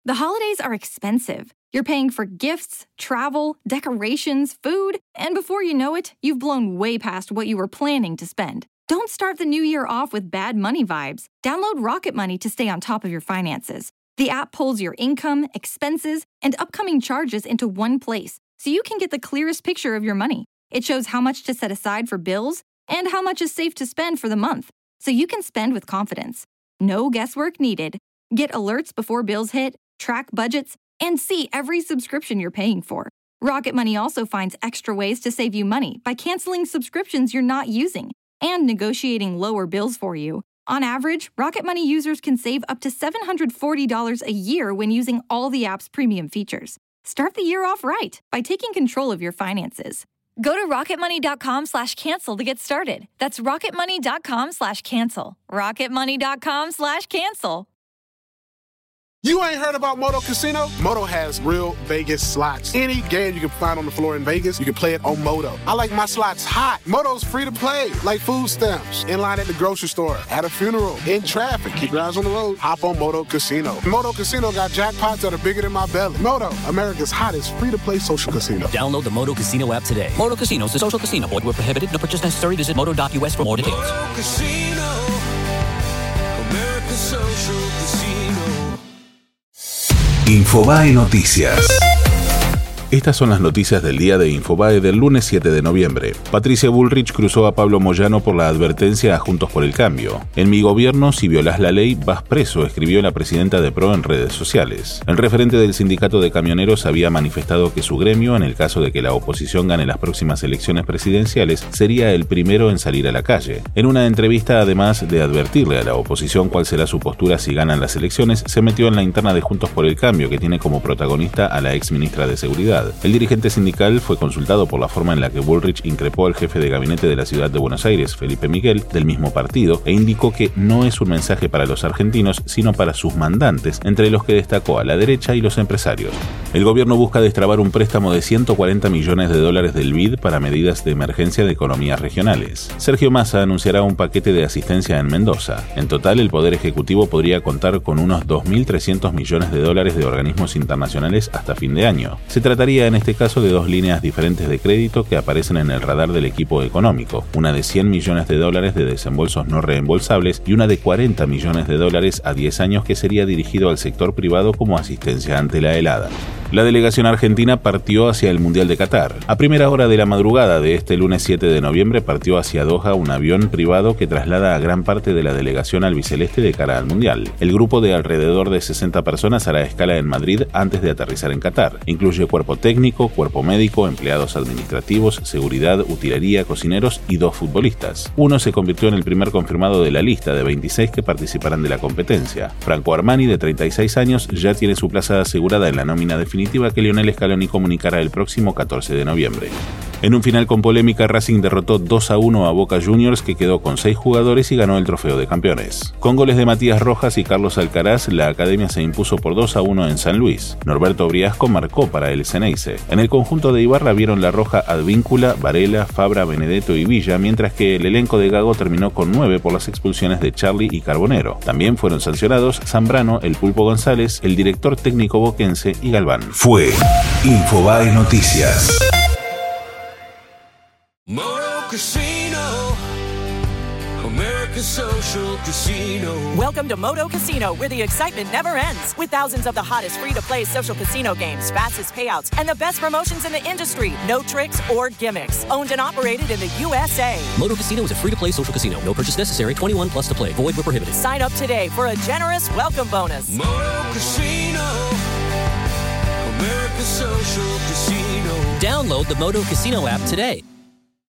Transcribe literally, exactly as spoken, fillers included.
The holidays are expensive. You're paying for gifts, travel, decorations, food, and before you know it, you've blown way past what you were planning to spend. Don't start the new year off with bad money vibes. Download Rocket Money to stay on top of your finances. The app pulls your income, expenses, and upcoming charges into one place, so you can get the clearest picture of your money. It shows how much to set aside for bills and how much is safe to spend for the month, so you can spend with confidence. No guesswork needed. Get alerts before bills hit, track budgets, and see every subscription you're paying for. Rocket Money also finds extra ways to save you money by canceling subscriptions you're not using and negotiating lower bills for you. On average, Rocket Money users can save up to seven hundred forty dollars a year when using all the app's premium features. Start the year off right by taking control of your finances. Go to rocketmoney.com slash cancel to get started. That's rocketmoney.com slash cancel. rocketmoney.com slash cancel. You ain't heard about Moto Casino? Moto has real Vegas slots. Any game you can find on the floor in Vegas, you can play it on Moto. I like my slots hot. Moto's free to play, like food stamps. In line at the grocery store, at a funeral, in traffic. Keep your eyes on the road. Hop on Moto Casino. Moto Casino got jackpots that are bigger than my belly. Moto, America's hottest free-to-play social casino. Download the Moto Casino app today. Moto Casino is a social casino. Void where prohibited. No purchase necessary. Visit moto dot u s for more details. Moto Casino. America's social casino. Infobae Noticias. Estas son las noticias del día de Infobae del lunes siete de noviembre. Patricia Bullrich cruzó a Pablo Moyano por la advertencia a Juntos por el Cambio. En mi gobierno, si violás la ley, vas preso, escribió la presidenta de P R O en redes sociales. El referente del sindicato de camioneros había manifestado que su gremio, en el caso de que la oposición gane las próximas elecciones presidenciales, sería el primero en salir a la calle. En una entrevista, además de advertirle a la oposición cuál será su postura si ganan las elecciones, se metió en la interna de Juntos por el Cambio, que tiene como protagonista a la ex ministra de Seguridad. El dirigente sindical fue consultado por la forma en la que Bullrich increpó al jefe de gabinete de la ciudad de Buenos Aires, Felipe Miguel, del mismo partido, e indicó que no es un mensaje para los argentinos, sino para sus mandantes, entre los que destacó a la derecha y los empresarios. El gobierno busca destrabar un préstamo de ciento cuarenta millones de dólares del B I D para medidas de emergencia de economías regionales. Sergio Massa anunciará un paquete de asistencia en Mendoza. En total, el Poder Ejecutivo podría contar con unos dos mil trescientos millones de dólares de organismos internacionales hasta fin de año. Se trataría en este caso de dos líneas diferentes de crédito que aparecen en el radar del equipo económico, una de cien millones de dólares de desembolsos no reembolsables y una de cuarenta millones de dólares a diez años que sería dirigido al sector privado como asistencia ante la helada. La delegación argentina partió hacia el Mundial de Qatar. A primera hora de la madrugada de este lunes siete de noviembre partió hacia Doha un avión privado que traslada a gran parte de la delegación albiceleste de cara al Mundial. El grupo de alrededor de sesenta personas hará escala en Madrid antes de aterrizar en Qatar. Incluye cuerpo técnico, cuerpo médico, empleados administrativos, seguridad, utilería, cocineros y dos futbolistas. Uno se convirtió en el primer confirmado de la lista de veintiséis que participarán de la competencia. Franco Armani, de treinta y seis años, ya tiene su plaza asegurada en la nómina definitiva que Lionel Scaloni comunicará el próximo catorce de noviembre. En un final con polémica, Racing derrotó dos a uno a Boca Juniors, que quedó con seis jugadores y ganó el trofeo de campeones. Con goles de Matías Rojas y Carlos Alcaraz, la academia se impuso por dos a uno en San Luis. Norberto Briasco marcó para el Ceneice. En el conjunto de Ibarra vieron la roja Advíncula, Varela, Fabra, Benedetto y Villa, mientras que el elenco de Gago terminó con nueve por las expulsiones de Charlie y Carbonero. También fueron sancionados Zambrano, el Pulpo González, el director técnico boquense y Galván. Fue Infobae Noticias. Moto Casino, America's social casino. Welcome to Moto Casino, where the excitement never ends. With thousands of the hottest free-to-play social casino games, fastest payouts, and the best promotions in the industry. No tricks or gimmicks. Owned and operated in the U S A. Moto Casino is a free-to-play social casino. No purchase necessary. twenty-one plus to play. Void where prohibited. Sign up today for a generous welcome bonus. Moto Casino, America's social casino. Download the Moto Casino app today.